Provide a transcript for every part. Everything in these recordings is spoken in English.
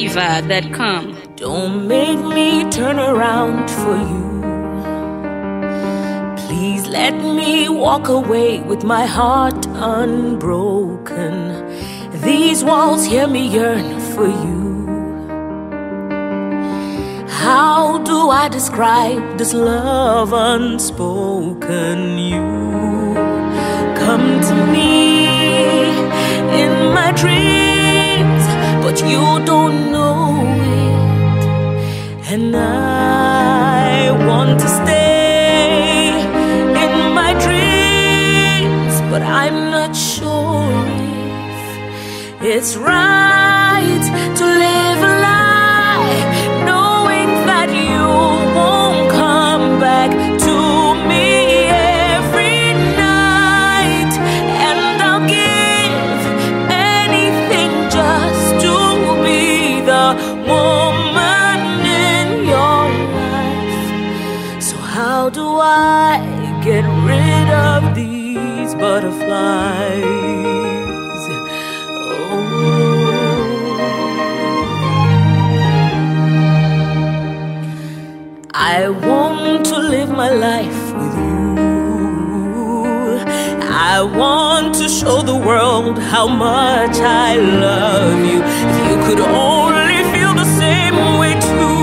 NigerFlavor.com. Don't make me turn around for you. Please let me walk away with my heart unbroken. These walls hear me yearn for you. How do I describe this love unspoken? You come to me in my dreams, but you don't know it. And I want to stay in my dreams, but I'm not sure if it's right to live a lie, knowing that you won't come back to me every night. And I'll give anything just to be the woman in your life. So how do I get rid of these butterflies? I want to live my life with you. I want to show the world how much I love you. If you could only feel the same way too,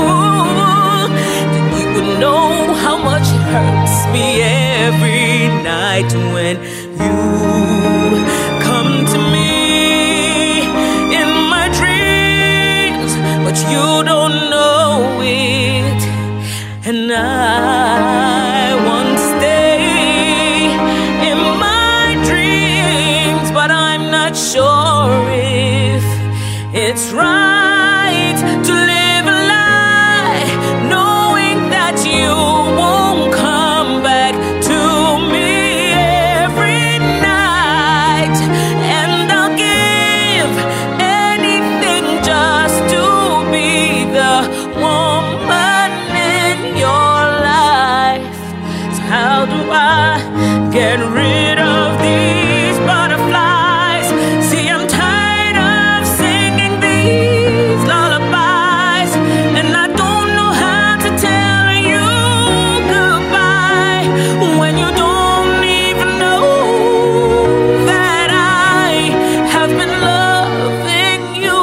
then you would know how much it hurts me every night when you come to me in my dreams, but you don't know it. And I want to stay in my dreams, but I'm not sure if it's right to live a lie, knowing that you won't come back to me every night. And I'll give anything just to be the woman in your life. So how do I get rid of these butterflies? See, I'm tired of singing these lullabies, and I don't know how to tell you goodbye when you don't even know that I have been loving you.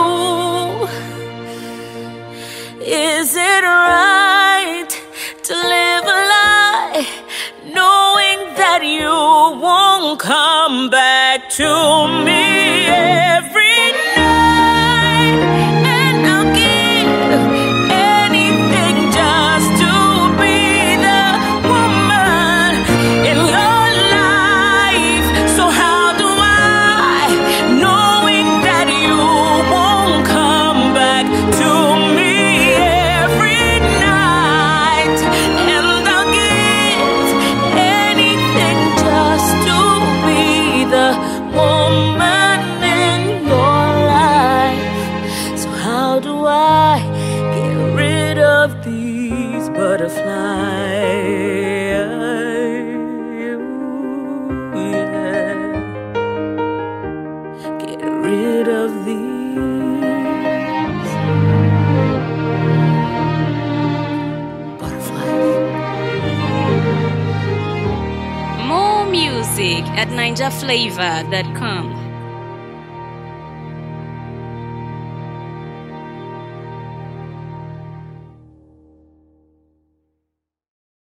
Is it right to live a lie, knowing that you won't come back to me every night? And I'll give anything just to be the woman in your life. So how do I, knowing that you won't come back to me every night? And I'll give anything just to be the woman in your life. So how do I get rid of these butterflies? Yeah. Get rid of these butterflies. More music at NigerFlavor.com.